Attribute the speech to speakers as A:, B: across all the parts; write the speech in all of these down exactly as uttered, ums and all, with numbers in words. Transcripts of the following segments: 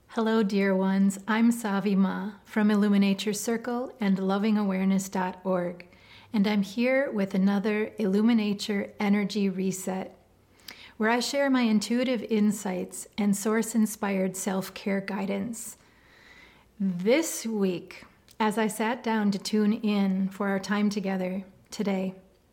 A: Hello, dear ones. I'm Savi Ma from Illuminature Circle and loving awareness dot org, and I'm here with another Illuminature Energy Reset, where I share my intuitive insights and source-inspired self-care guidance. This week, as I sat down to tune in for our time together today,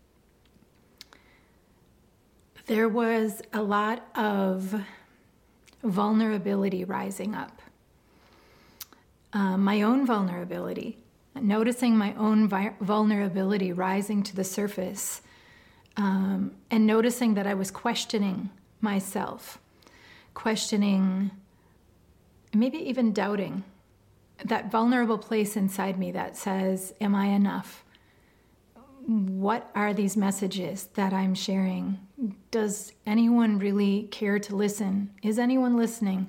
A: there was a lot of vulnerability rising up. Uh, my own vulnerability, noticing my own vi- vulnerability rising to the surface, um, and noticing that I was questioning myself, questioning, maybe even doubting that vulnerable place inside me that says, am I enough? What are these messages that I'm sharing? Does anyone really care to listen? Is anyone listening?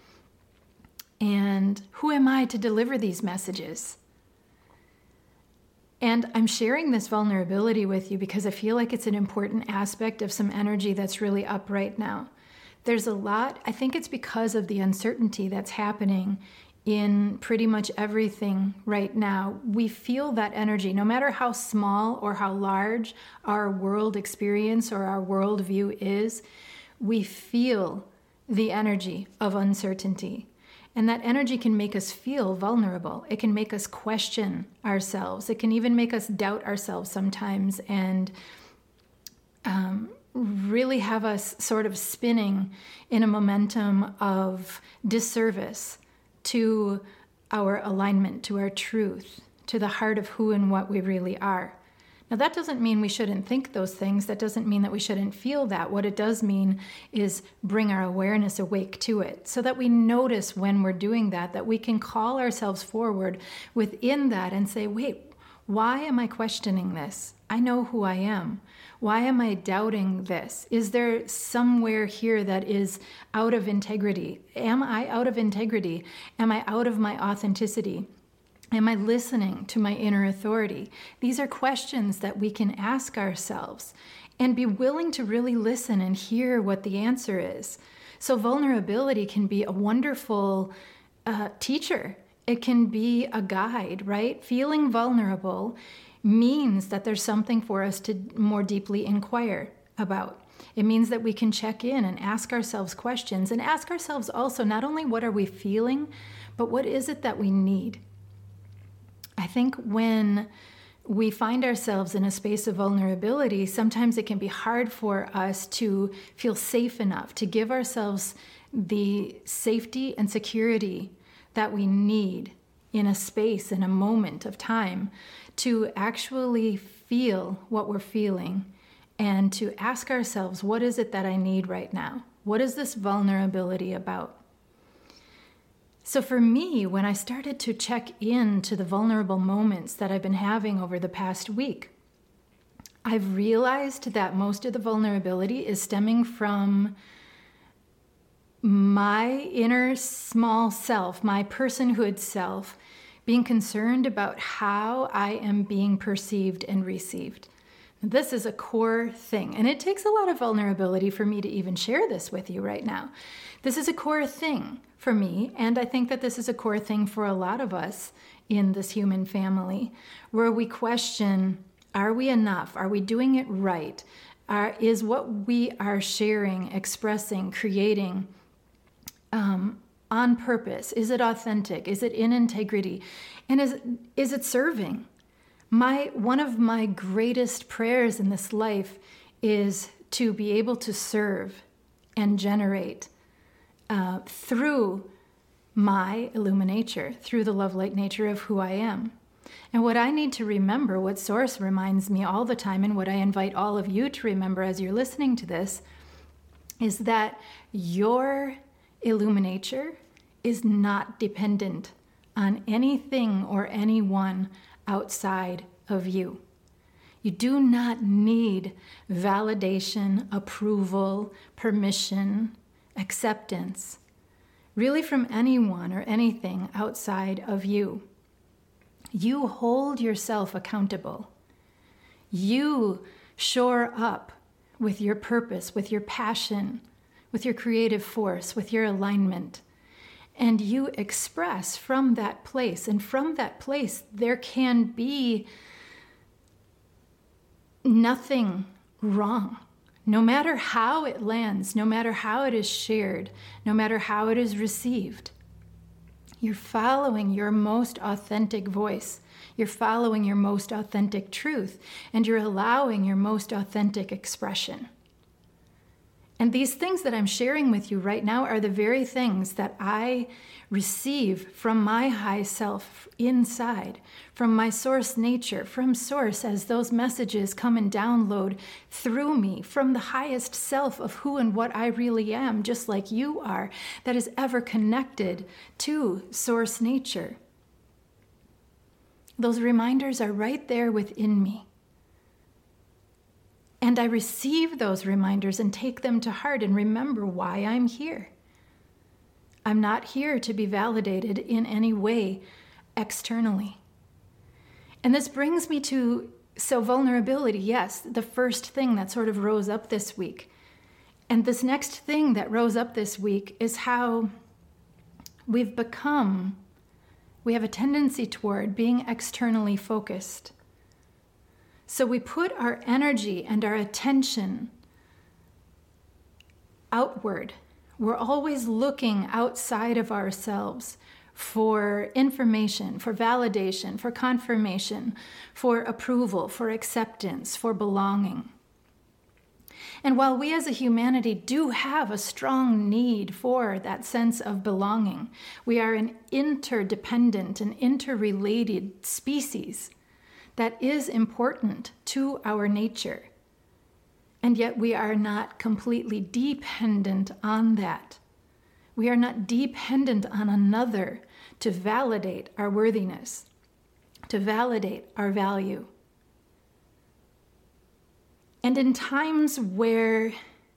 A: And who am I to deliver these messages? And I'm sharing this vulnerability with you because I feel like it's an important aspect of some energy that's really up right now. There's a lot, I think it's because of the uncertainty that's happening in pretty much everything right now. We feel that energy, no matter how small or how large our world experience or our worldview is, we feel the energy of uncertainty. And that energy can make us feel vulnerable. It can make us question ourselves. It can even make us doubt ourselves sometimes and um, really have us sort of spinning in a momentum of disservice to our alignment, to our truth, to the heart of who and what we really are. Now, that doesn't mean we shouldn't think those things. That doesn't mean that we shouldn't feel that. What it does mean is bring our awareness awake to it so that we notice when we're doing that, that we can call ourselves forward within that and say, wait, why am I questioning this? I know who I am. Why am I doubting this? Is there somewhere here that is out of integrity? Am I out of integrity? Am I out of my authenticity? Am I listening to my inner authority? These are questions that we can ask ourselves and be willing to really listen and hear what the answer is. So vulnerability can be a wonderful uh, teacher. It can be a guide, right? Feeling vulnerable means that there's something for us to more deeply inquire about. It means that we can check in and ask ourselves questions and ask ourselves also not only what are we feeling, but what is it that we need? I think when we find ourselves in a space of vulnerability, sometimes it can be hard for us to feel safe enough to give ourselves the safety and security that we need in a space, in a moment of time, to actually feel what we're feeling and to ask ourselves, what is it that I need right now? What is this vulnerability about? So for me, when I started to check in to the vulnerable moments that I've been having over the past week, I've realized that most of the vulnerability is stemming from my inner small self, my personhood self, being concerned about how I am being perceived and received. This is a core thing, and it takes a lot of vulnerability for me to even share this with you right now. This is a core thing for me, and I think that this is a core thing for a lot of us in this human family, where we question, are we enough? Are we doing it right? Are, is what we are sharing, expressing, creating um, on purpose? Is it authentic? Is it in integrity? And is, is it serving? My one of my greatest prayers in this life is to be able to serve and generate uh, through my illuminature, through the love light nature of who I am. And what I need to remember, what Source reminds me all the time, and what I invite all of you to remember as you're listening to this, is that your illuminature is not dependent on anything or anyone outside of you. You do not need validation, approval, permission, acceptance, really from anyone or anything outside of you. You hold yourself accountable. You shore up with your purpose, with your passion, with your creative force, with your alignment. and you express from that place. And from that place, there can be nothing wrong. No matter how it lands, no matter how it is shared, no matter how it is received, you're following your most authentic voice. You're following your most authentic truth, and you're allowing your most authentic expression. And these things that I'm sharing with you right now are the very things that I receive from my high self inside, from my source nature, from source as those messages come and download through me, from the highest self of who and what I really am, just like you are, that is ever connected to source nature. Those reminders are right there within me. And I receive those reminders and take them to heart and remember why I'm here. I'm not here to be validated in any way externally. And this brings me to, so vulnerability, yes, the first thing that sort of rose up this week. And this next thing that rose up this week is how we've become, we have a tendency toward being externally focused. So we put our energy and our attention outward. We're always looking outside of ourselves for information, for validation, for confirmation, for approval, for acceptance, for belonging. And while we as a humanity do have a strong need for that sense of belonging, we are an interdependent and interrelated species that is important to our nature. And yet we are not completely dependent on that. We are not dependent on another to validate our worthiness, to validate our value. And in times where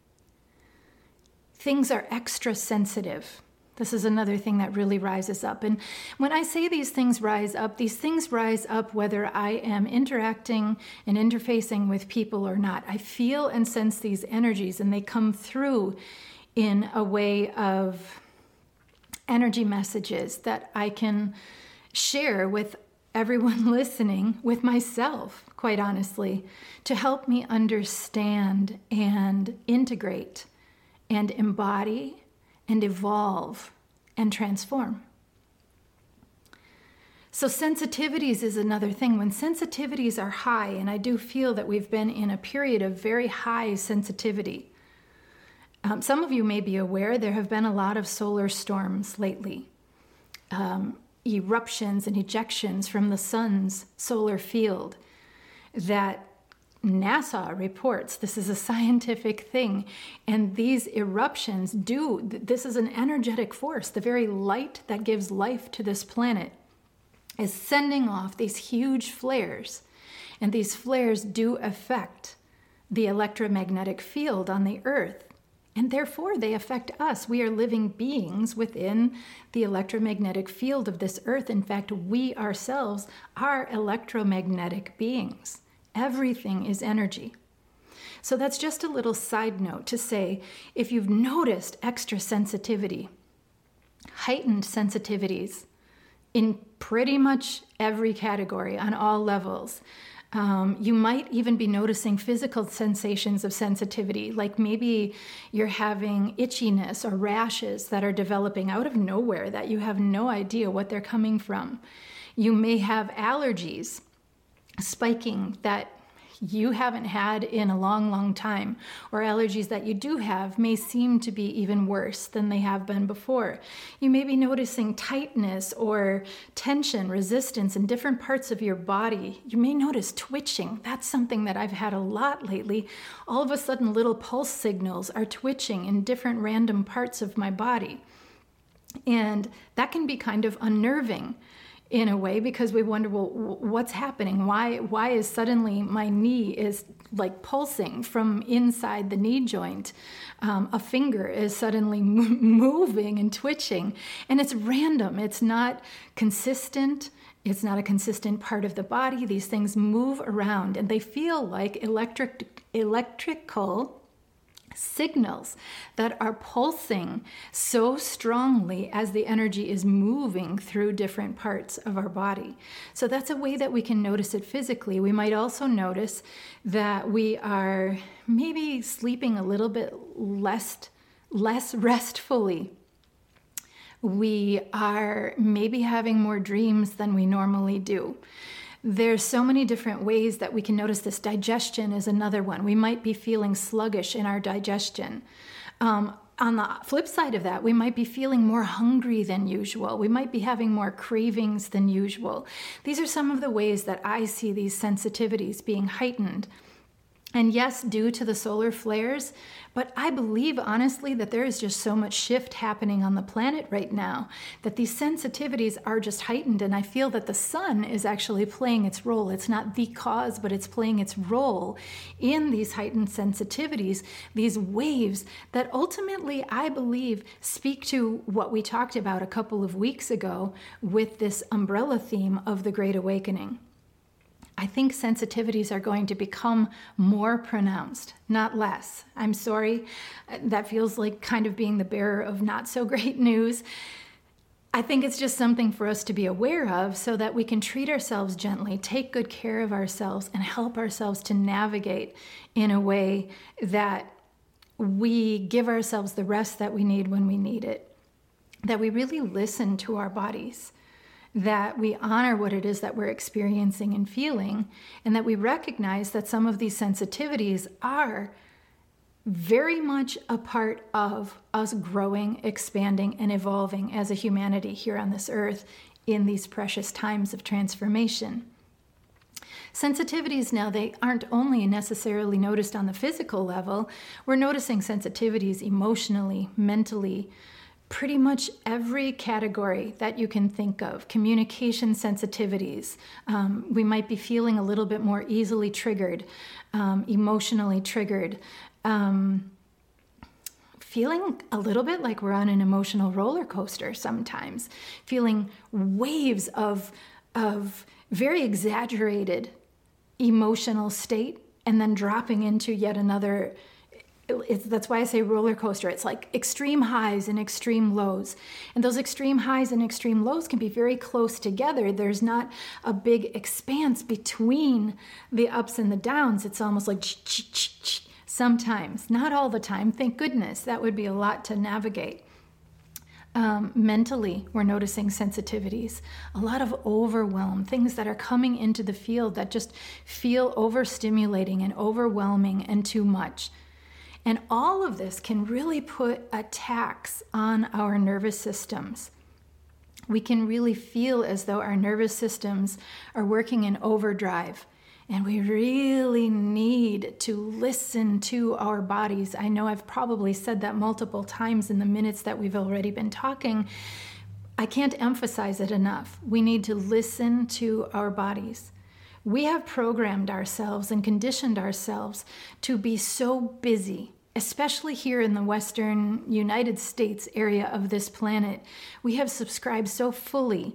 A: things are extra sensitive, this is another thing that really rises up. And when I say these things rise up, these things rise up whether I am interacting and interfacing with people or not. I feel and sense these energies, and they come through in a way of energy messages that I can share with everyone listening, with myself, quite honestly, to help me understand and integrate and embody and evolve and transform. So sensitivities is another thing. When sensitivities are high, and I do feel that we've been in a period of very high sensitivity. Um, some of you may be aware there have been a lot of solar storms lately. Um, eruptions and ejections from the sun's solar field that NASA reports. This is a scientific thing. And these eruptions do, this is an energetic force. The very light that gives life to this planet is sending off these huge flares. And these flares do affect the electromagnetic field on the Earth. And therefore, they affect us. We are living beings within the electromagnetic field of this Earth. In fact, we ourselves are electromagnetic beings. Everything is energy. So that's just a little side note to say, if you've noticed extra sensitivity, heightened sensitivities in pretty much every category on all levels, um, you might even be noticing physical sensations of sensitivity, like maybe you're having itchiness or rashes that are developing out of nowhere that you have no idea what they're coming from. You may have allergies spiking that you haven't had in a long, long time, or allergies that you do have may seem to be even worse than they have been before. You may be noticing tightness or tension, resistance in different parts of your body. You may notice twitching. That's something that I've had a lot lately. All of a sudden, little pulse signals are twitching in different random parts of my body. And that can be kind of unnerving in a way, because we wonder, well, what's happening? Why why is suddenly my knee is like pulsing from inside the knee joint? Um, a finger is suddenly moving and twitching, and it's random. It's not consistent. It's not a consistent part of the body. These things move around, and they feel like electric electrical signals that are pulsing so strongly as the energy is moving through different parts of our body. So that's a way that we can notice it physically. We might also notice that we are maybe sleeping a little bit less, less restfully. We are maybe having more dreams than we normally do. There's so many different ways that we can notice this. Digestion is another one. We might be feeling sluggish in our digestion. Um, on the flip side of that, we might be feeling more hungry than usual. We might be having more cravings than usual. These are some of the ways that I see these sensitivities being heightened. And yes, due to the solar flares, but I believe honestly that there is just so much shift happening on the planet right now that these sensitivities are just heightened. And I feel that the sun is actually playing its role. It's not the cause, but it's playing its role in these heightened sensitivities, these waves that ultimately I believe speak to what we talked about a couple of weeks ago with this umbrella theme of the Great Awakening. I think sensitivities are going to become more pronounced, not less. I'm sorry, that feels like kind of being the bearer of not so great news. I think it's just something for us to be aware of so that we can treat ourselves gently, take good care of ourselves, and help ourselves to navigate in a way that we give ourselves the rest that we need when we need it, that we really listen to our bodies, that we honor what it is that we're experiencing and feeling, and that we recognize that some of these sensitivities are very much a part of us growing, expanding, and evolving as a humanity here on this earth in these precious times of transformation. Sensitivities now, they aren't only necessarily noticed on the physical level. We're noticing sensitivities emotionally, mentally, pretty much every category that you can think of. Communication sensitivities. Um, we might be feeling a little bit more easily triggered, um, emotionally triggered. Um, feeling a little bit like we're on an emotional roller coaster sometimes. Feeling waves of, of very exaggerated emotional state and then dropping into yet another. It's, that's why I say roller coaster. It's like extreme highs and extreme lows. And those extreme highs and extreme lows can be very close together. There's not a big expanse between the ups and the downs. It's almost like sometimes, not all the time. Thank goodness. That would be a lot to navigate. Um, mentally, we're noticing sensitivities, a lot of overwhelm, things that are coming into the field that just feel overstimulating and overwhelming and too much. And all of this can really put a tax on our nervous systems. We can really feel as though our nervous systems are working in overdrive. And we really need to listen to our bodies. I know I've probably said that multiple times in the minutes that we've already been talking. I can't emphasize it enough. We need to listen to our bodies. We have programmed ourselves and conditioned ourselves to be so busy, especially here in the Western United States area of this planet. We have subscribed so fully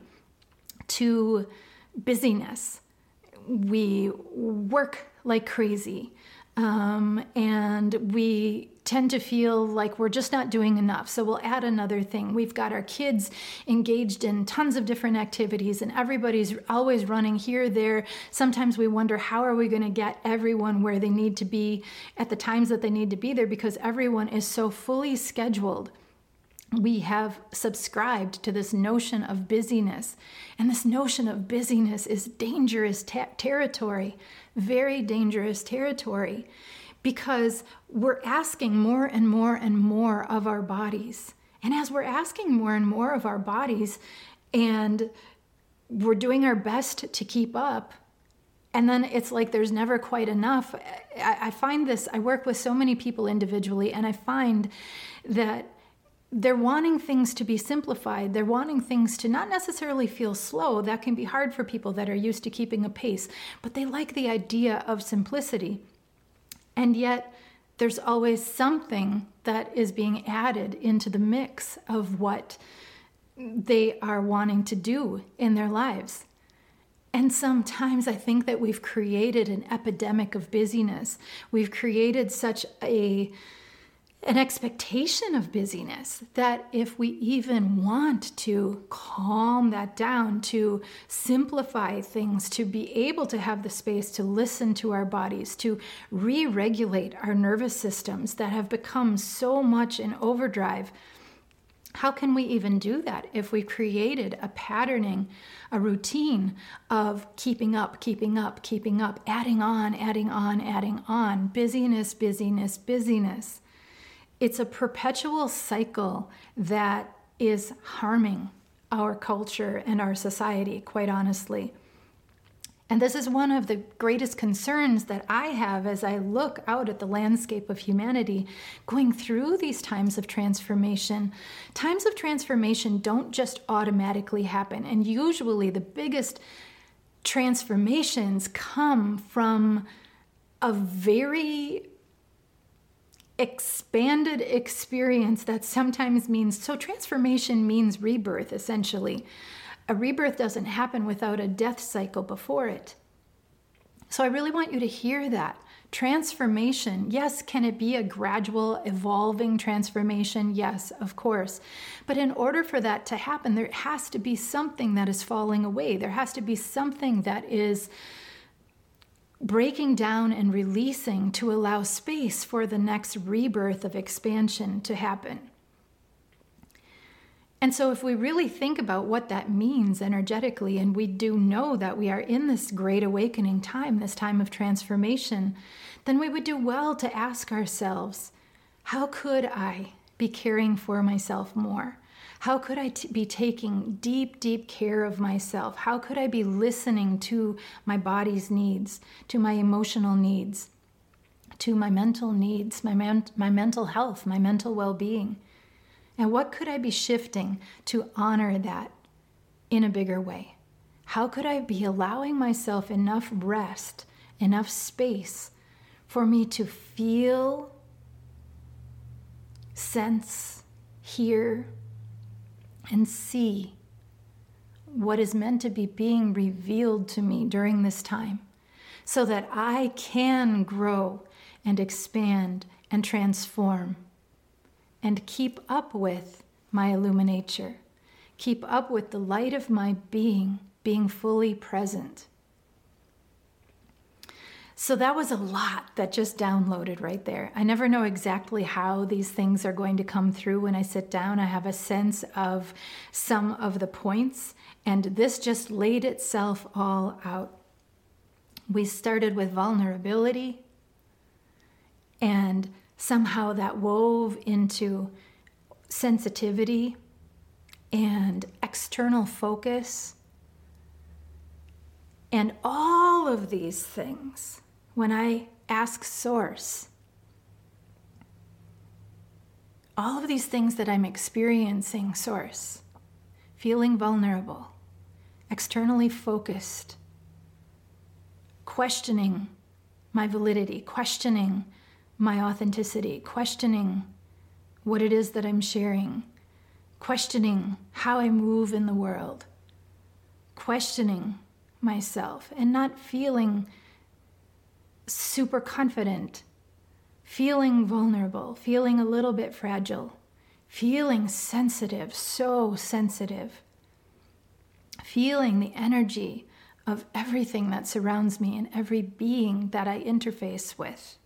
A: to busyness. We work like crazy, um, and we tend to feel like we're just not doing enough. So we'll add another thing. We've got our kids engaged in tons of different activities, and everybody's always running here, there. Sometimes we wonder, how are we going to get everyone where they need to be at the times that they need to be there, because everyone is so fully scheduled. We have subscribed to this notion of busyness, and this notion of busyness is dangerous ta- territory, very dangerous territory, because we're asking more and more and more of our bodies. And as we're asking more and more of our bodies, and we're doing our best to keep up, and then it's like there's never quite enough. I, I find this, I work with so many people individually, and I find that they're wanting things to be simplified. They're wanting things to not necessarily feel slow. That can be hard for people that are used to keeping a pace, but they like the idea of simplicity. And yet there's always something that is being added into the mix of what they are wanting to do in their lives. And sometimes I think that we've created an epidemic of busyness. We've created such a an expectation of busyness, that if we even want to calm that down, to simplify things, to be able to have the space to listen to our bodies, to re-regulate our nervous systems that have become so much in overdrive, how can we even do that if we created a patterning, a routine of keeping up, keeping up, keeping up, adding on, adding on, adding on, busyness, busyness, busyness? It's a perpetual cycle that is harming our culture and our society, quite honestly. And this is one of the greatest concerns that I have as I look out at the landscape of humanity going through these times of transformation. Times of transformation don't just automatically happen. And usually the biggest transformations come from a very expanded experience that sometimes means, so transformation means rebirth, essentially. A rebirth doesn't happen without a death cycle before it. So I really want you to hear that. Transformation, yes, can it be a gradual, evolving transformation? Yes, of course. But in order for that to happen, there has to be something that is falling away. There has to be something that is breaking down and releasing to allow space for the next rebirth of expansion to happen. And so if we really think about what that means energetically, and we do know that we are in this great awakening time, this time of transformation, then we would do well to ask ourselves, how could I be caring for myself more? How could I t- be taking deep, deep care of myself? How could I be listening to my body's needs, to my emotional needs, to my mental needs, my, man- my mental health, my mental well-being? And what could I be shifting to honor that in a bigger way? How could I be allowing myself enough rest, enough space for me to feel, sense, hear, and see what is meant to be being revealed to me during this time, so that I can grow and expand and transform and keep up with my Illuminature, keep up with the light of my being, being fully present. So that was a lot that just downloaded right there. I never know exactly how these things are going to come through when I sit down. I have a sense of some of the points, and this just laid itself all out. We started with vulnerability, and somehow that wove into sensitivity and external focus. And all of these things, when I ask Source, all of these things that I'm experiencing, Source, feeling vulnerable, externally focused, questioning my validity, questioning my authenticity, questioning what it is that I'm sharing, questioning how I move in the world, questioning myself, and not feeling super confident, feeling vulnerable, feeling a little bit fragile, feeling sensitive, so sensitive, feeling the energy of everything that surrounds me and every being that I interface with.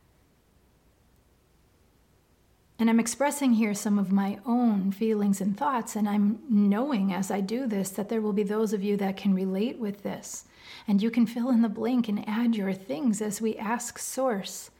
A: And I'm expressing here some of my own feelings and thoughts, and I'm knowing as I do this that there will be those of you that can relate with this. And you can fill in the blank and add your things as we ask Source.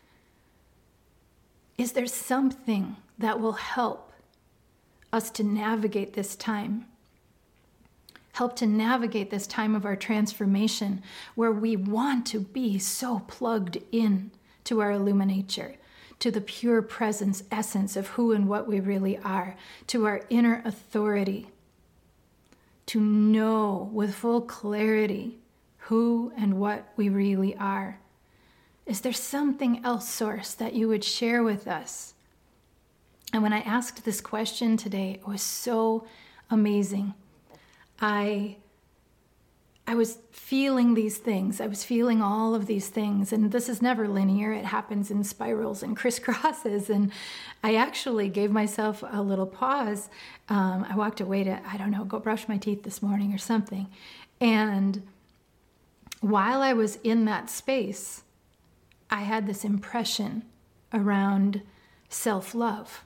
A: Is there something that will help us to navigate this time? Help to navigate this time of our transformation where we want to be so plugged in to our Illuminature, to the pure presence, essence of who and what we really are, to our inner authority, to know with full clarity who and what we really are. Is there something else, Source, that you would share with us? And when I asked this question today, it was so amazing. I, I was feeling these things. I was feeling all of these things. And this is never linear. It happens in spirals and crisscrosses. And I actually gave myself a little pause. Um, I walked away to, I don't know, go brush my teeth this morning or something. And while I was in that space, I had this impression around self-love.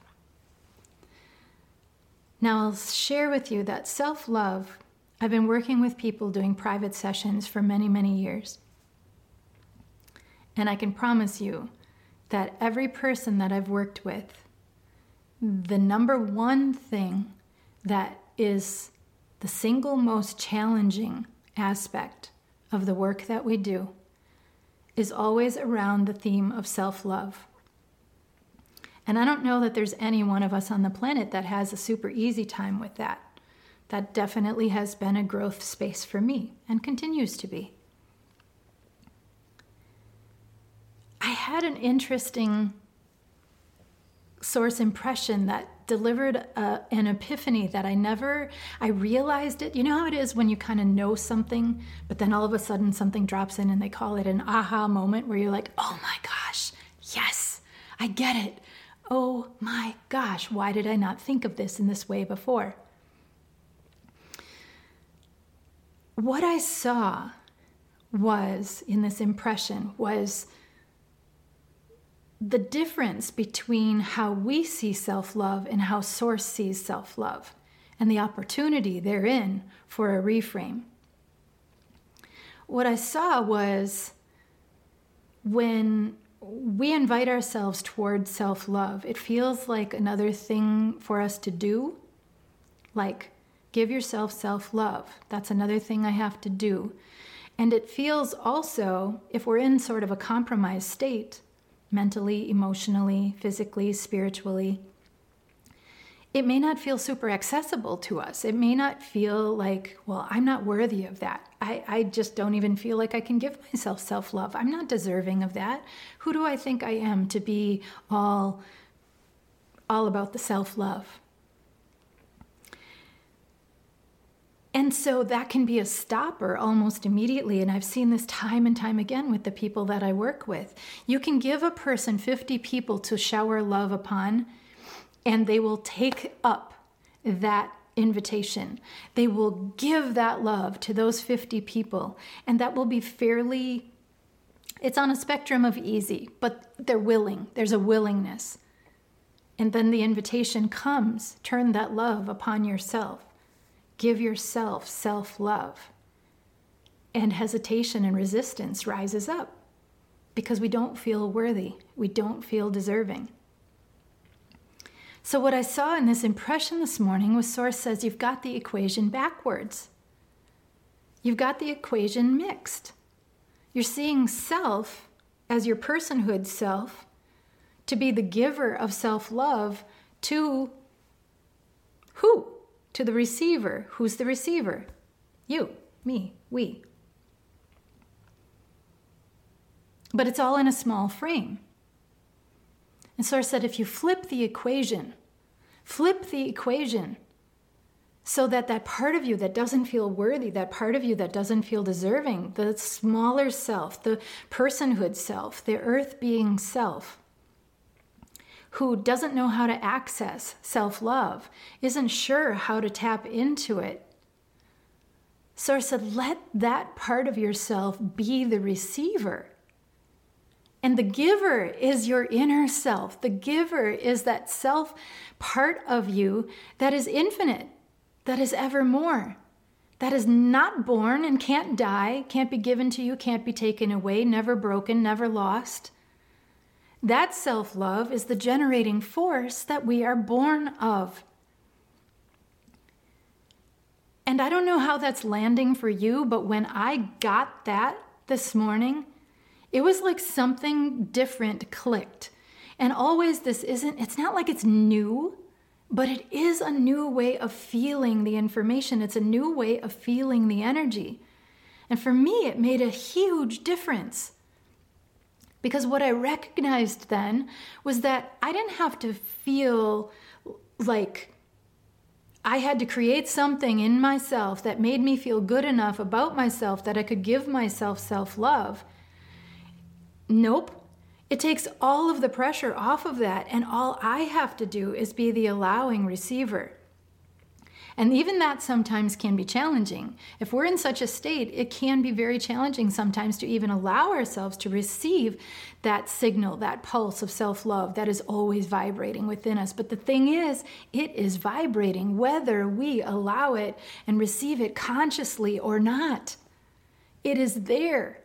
A: Now I'll share with you that self-love, I've been working with people doing private sessions for many, many years. And I can promise you that every person that I've worked with, the number one thing that is the single most challenging aspect of the work that we do is always around the theme of self-love. And I don't know that there's any one of us on the planet that has a super easy time with that. That definitely has been a growth space for me and continues to be. I had an interesting source impression that delivered a, an epiphany that I never, I realized it. You know how it is when you kind of know something, but then all of a sudden something drops in and they call it an aha moment where you're like, oh my gosh, yes, I get it. Oh my gosh, why did I not think of this in this way before? What I saw was, in this impression, was the difference between how we see self-love and how Source sees self-love, and the opportunity therein for a reframe. What I saw was when we invite ourselves toward self-love, it feels like another thing for us to do, like give yourself self-love. That's another thing I have to do. And it feels also, if we're in sort of a compromised state, mentally, emotionally, physically, spiritually, it may not feel super accessible to us. It may not feel like, well, I'm not worthy of that. I, I just don't even feel like I can give myself self-love. I'm not deserving of that. Who do I think I am to be all, all about the self-love? And so that can be a stopper almost immediately. And I've seen this time and time again with the people that I work with. You can give a person fifty people to shower love upon, and they will take up that invitation. They will give that love to those fifty people. And that will be fairly, it's on a spectrum of easy, but they're willing. There's a willingness. And then the invitation comes, turn that love upon yourself. Give yourself self-love. And hesitation and resistance rises up because we don't feel worthy. We don't feel deserving. So what I saw in this impression this morning was Source says you've got the equation backwards. You've got the equation mixed. You're seeing self as your personhood self to be the giver of self-love to who? To the receiver. Who's the receiver? You, me, we. But it's all in a small frame. And Source said, if you flip the equation, flip the equation so that that part of you that doesn't feel worthy, that part of you that doesn't feel deserving, the smaller self, the personhood self, the earth being self, who doesn't know how to access self-love, isn't sure how to tap into it. Source said, let that part of yourself be the receiver. And the giver is your inner self. The giver is that self part of you that is infinite, that is evermore, that is not born and can't die, can't be given to you, can't be taken away, never broken, never lost. That self-love is the generating force that we are born of. And I don't know how that's landing for you, but when I got that this morning, it was like something different clicked. And always this isn't, it's not like it's new, but it is a new way of feeling the information. It's a new way of feeling the energy. And for me, it made a huge difference. Because what I recognized then was that I didn't have to feel like I had to create something in myself that made me feel good enough about myself that I could give myself self-love. Nope. It takes all of the pressure off of that, and all I have to do is be the allowing receiver. And even that sometimes can be challenging. If we're in such a state, it can be very challenging sometimes to even allow ourselves to receive that signal, that pulse of self-love that is always vibrating within us. But the thing is, it is vibrating whether we allow it and receive it consciously or not. It is there.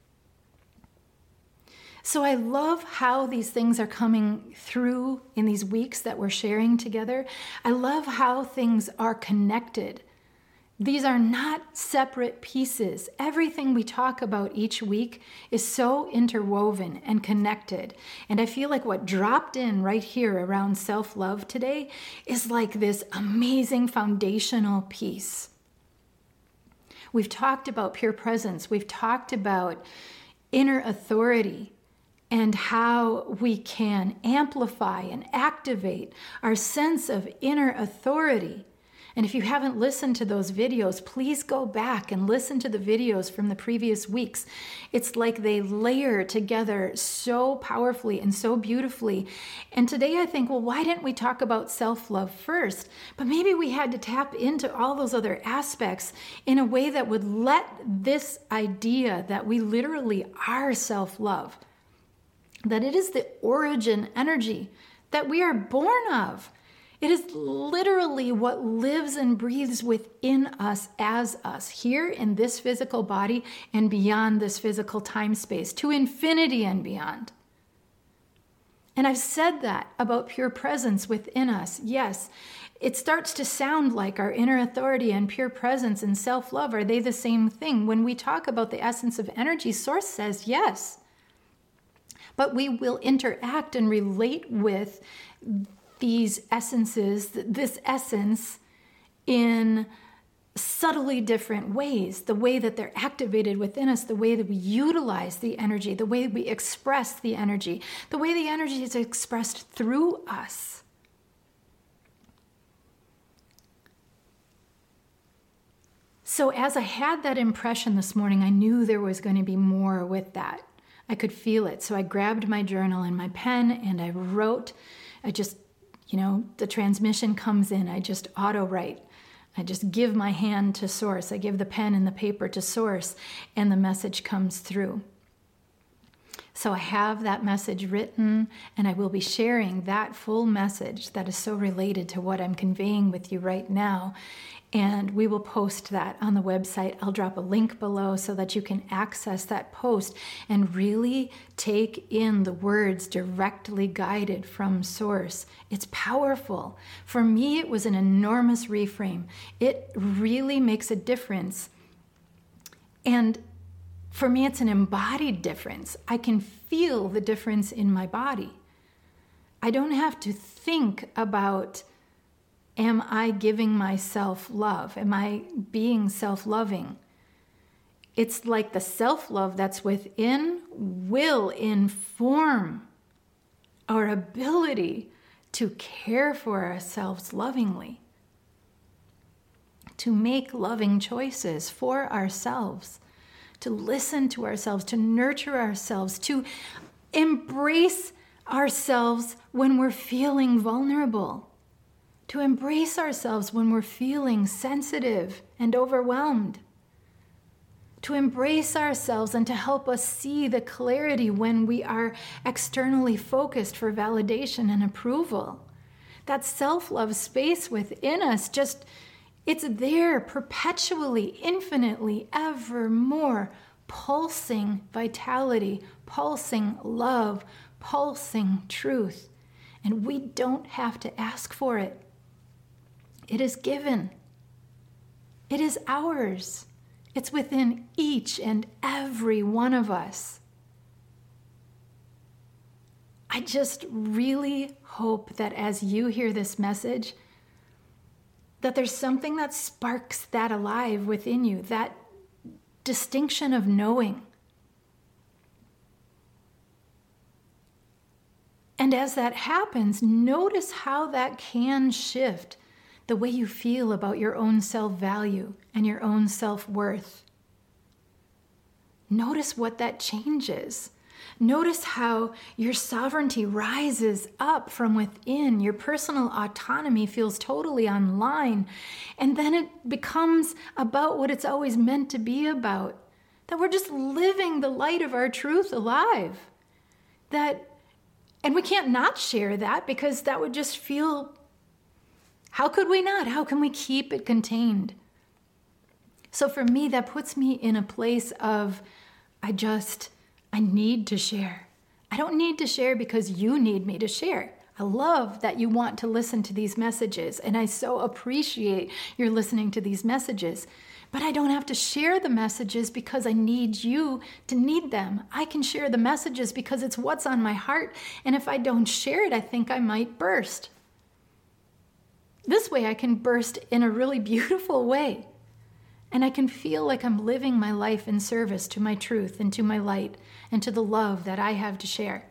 A: So I love how these things are coming through in these weeks that we're sharing together. I love how things are connected. These are not separate pieces. Everything we talk about each week is so interwoven and connected. And I feel like what dropped in right here around self-love today is like this amazing foundational piece. We've talked about pure presence. We've talked about inner authority, and how we can amplify and activate our sense of inner authority. And if you haven't listened to those videos, please go back and listen to the videos from the previous weeks. It's like they layer together so powerfully and so beautifully. And today I think, well, why didn't we talk about self-love first? But maybe we had to tap into all those other aspects in a way that would let this idea that we literally are self-love, that it is the origin energy that we are born of. It is literally what lives and breathes within us as us, here in this physical body and beyond this physical time space, to infinity and beyond. And I've said that about pure presence within us. Yes, it starts to sound like our inner authority and pure presence and self-love, are they the same thing? When we talk about the essence of energy, Source says yes. But we will interact and relate with these essences, this essence, in subtly different ways. The way that they're activated within us, the way that we utilize the energy, the way we express the energy, the way the energy is expressed through us. So as I had that impression this morning, I knew there was going to be more with that. I could feel it. So I grabbed my journal and my pen and I wrote. I just, you know, the transmission comes in. I just auto write. I just give my hand to Source. I give the pen and the paper to Source, and the message comes through. So I have that message written, and I will be sharing that full message that is so related to what I'm conveying with you right now. And we will post that on the website. I'll drop a link below so that you can access that post and really take in the words directly guided from Source. It's powerful. For me, it was an enormous reframe. It really makes a difference. And for me, it's an embodied difference. I can feel the difference in my body. I don't have to think about, am I giving myself love? Am I being self-loving? It's like the self-love that's within will inform our ability to care for ourselves lovingly, to make loving choices for ourselves, to listen to ourselves, to nurture ourselves, to embrace ourselves when we're feeling vulnerable, to embrace ourselves when we're feeling sensitive and overwhelmed, to embrace ourselves and to help us see the clarity when we are externally focused for validation and approval. That self-love space within us, just, it's there perpetually, infinitely, evermore, pulsing vitality, pulsing love, pulsing truth. And we don't have to ask for it. It is given. It is ours. It's within each and every one of us. I just really hope that as you hear this message, that there's something that sparks that alive within you, that distinction of knowing. And as that happens, notice how that can shift the way you feel about your own self-value and your own self-worth. Notice what that changes. Notice how your sovereignty rises up from within. Your personal autonomy feels totally online. And then it becomes about what it's always meant to be about. That we're just living the light of our truth alive. That, and we can't not share that, because that would just feel, how could we not? How can we keep it contained? So for me, that puts me in a place of, I just, I need to share. I don't need to share because you need me to share. I love that you want to listen to these messages, and I so appreciate your listening to these messages. But I don't have to share the messages because I need you to need them. I can share the messages because it's what's on my heart, and if I don't share it, I think I might burst. This way I can burst in a really beautiful way. And I can feel like I'm living my life in service to my truth and to my light and to the love that I have to share.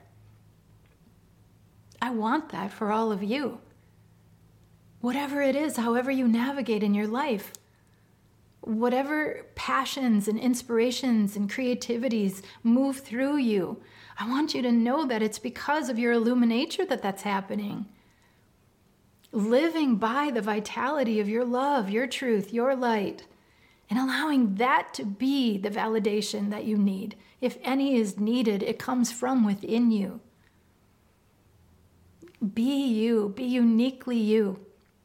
A: I want that for all of you. Whatever it is, however you navigate in your life, whatever passions and inspirations and creativities move through you, I want you to know that it's because of your illuminature that that's happening. Living by the vitality of your love, your truth, your light, and allowing that to be the validation that you need. If any is needed, it comes from within you. Be you, be uniquely you.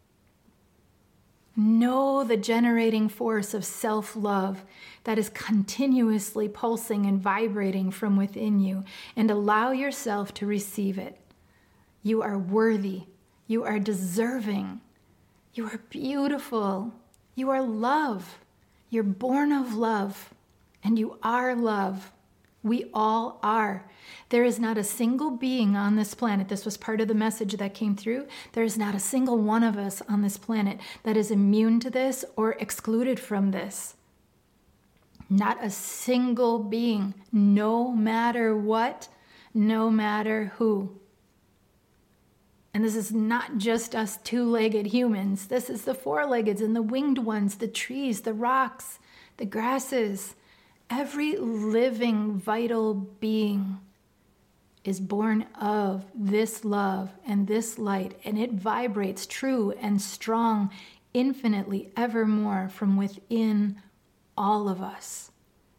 A: Know the generating force of self-love that is continuously pulsing and vibrating from within you, and allow yourself to receive it. You are worthy. You are deserving. You are beautiful. You are love. You're born of love, and you are love. We all are. There is not a single being on this planet, this was part of the message that came through, there is not a single one of us on this planet that is immune to this or excluded from this. Not a single being, no matter what, no matter who. And this is not just us two-legged humans. This is the four-leggeds and the winged ones, the trees, the rocks, the grasses. Every living, vital being is born of this love and this light, and it vibrates true and strong, infinitely evermore from within all of us.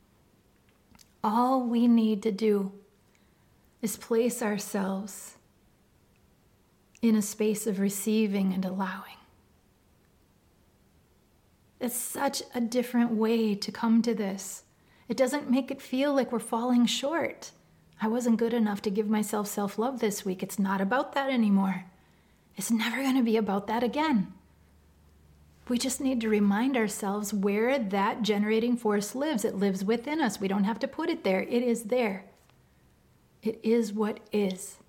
A: All we need to do is place ourselves in a space of receiving and allowing. It's such a different way to come to this. It doesn't make it feel like we're falling short. I wasn't good enough to give myself self-love this week. It's not about that anymore. It's never going to be about that again. We just need to remind ourselves where that generating force lives. It lives within us. We don't have to put it there. It is there. It is what is.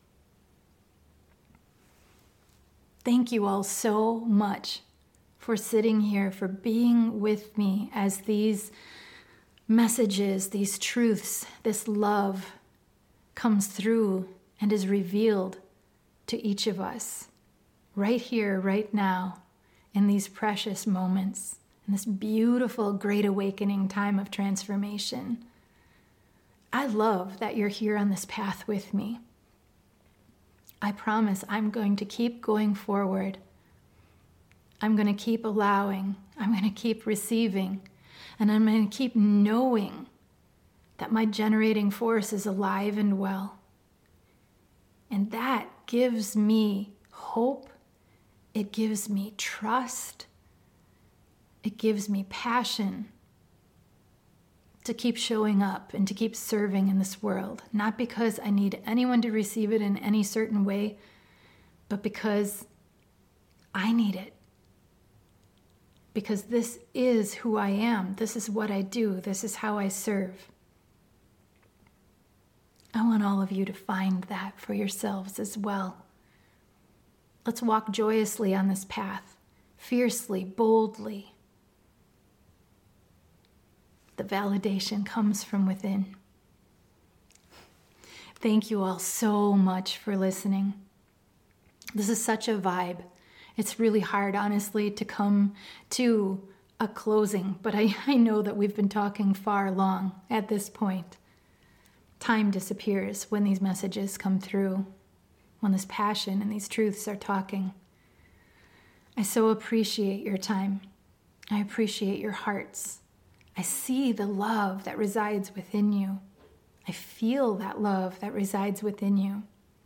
A: Thank you all so much for sitting here, for being with me as these messages, these truths, this love comes through and is revealed to each of us right here, right now, in these precious moments, in this beautiful, great awakening time of transformation. I love that you're here on this path with me. I promise I'm going to keep going forward. I'm going to keep allowing. I'm going to keep receiving. And I'm going to keep knowing that my generating force is alive and well. And that gives me hope. It gives me trust. It gives me passion to keep showing up and to keep serving in this world. Not because I need anyone to receive it in any certain way, but because I need it. Because this is who I am. This is what I do. This is how I serve. I want all of you to find that for yourselves as well. Let's walk joyously on this path, fiercely, boldly. The validation comes from within. Thank you all so much for listening. This is such a vibe. It's really hard, honestly, to come to a closing, but I, I know that we've been talking far long at this point. Time disappears when these messages come through, when this passion and these truths are talking. I so appreciate your time. I appreciate your hearts. I see the love that resides within you. I feel that love that resides within you.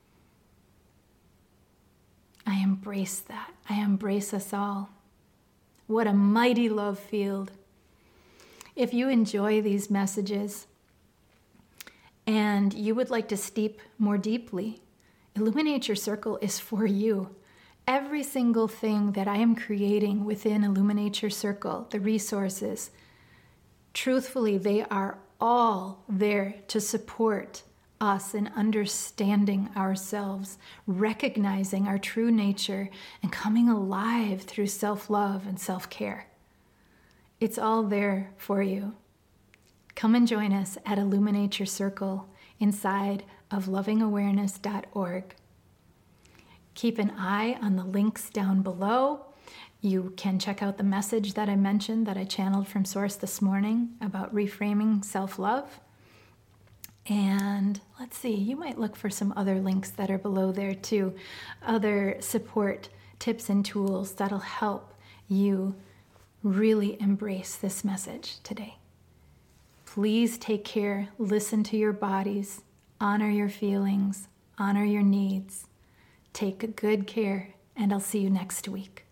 A: I embrace that. I embrace us all. What a mighty love field. If you enjoy these messages and you would like to steep more deeply, Illuminate Your Circle is for you. Every single thing that I am creating within Illuminate Your Circle, the resources, truthfully, they are all there to support us in understanding ourselves, recognizing our true nature, and coming alive through self-love and self-care. It's all there for you. Come and join us at Illuminate Your Circle inside of loving awareness dot org. Keep an eye on the links down below. You can check out the message that I mentioned that I channeled from Source this morning about reframing self-love. And let's see, you might look for some other links that are below there too, other support tips and tools that'll help you really embrace this message today. Please take care, listen to your bodies, honor your feelings, honor your needs. Take good care, and I'll see you next week.